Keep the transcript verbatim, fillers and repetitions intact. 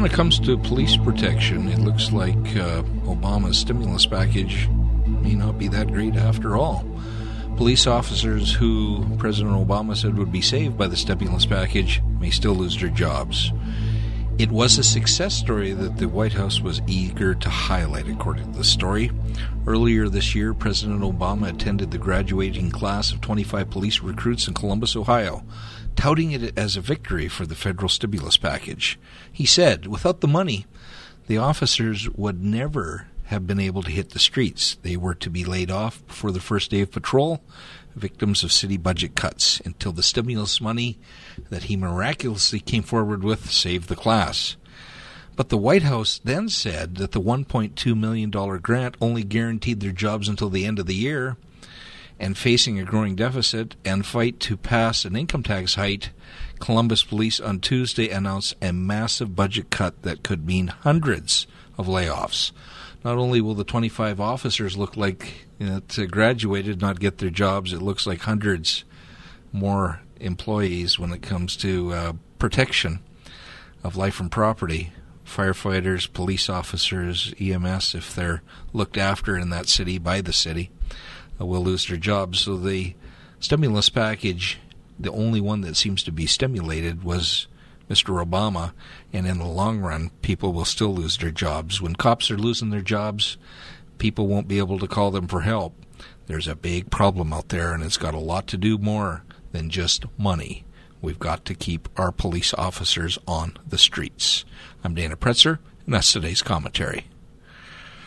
it comes to police protection, it looks like uh, Obama's stimulus package may not be that great after all. Police officers who President Obama said would be saved by the stimulus package may still lose their jobs. It was a success story that the White House was eager to highlight, according to the story. Earlier this year, President Obama attended the graduating class of twenty-five police recruits in Columbus, Ohio, touting it as a victory for the federal stimulus package. He said, without the money, the officers would never have been able to hit the streets. They were to be laid off before the first day of patrol, victims of city budget cuts, until the stimulus money that he miraculously came forward with saved the class. But the White House then said that the one point two million dollars grant only guaranteed their jobs until the end of the year, and facing a growing deficit and fight to pass an income tax hike, Columbus Police on Tuesday announced a massive budget cut that could mean hundreds of layoffs. Not only will the twenty-five officers look like you know, to graduated not get their jobs, it looks like hundreds more employees when it comes to uh, protection of life and property. Firefighters, police officers, E M S, if they're looked after in that city by the city, uh, will lose their jobs. So the stimulus package, the only one that seems to be stimulated was Mister Obama, and in the long run, people will still lose their jobs. When cops are losing their jobs, people won't be able to call them for help. There's a big problem out there, and it's got a lot to do more than just money. We've got to keep our police officers on the streets. I'm Dana Pretzer, and that's today's commentary.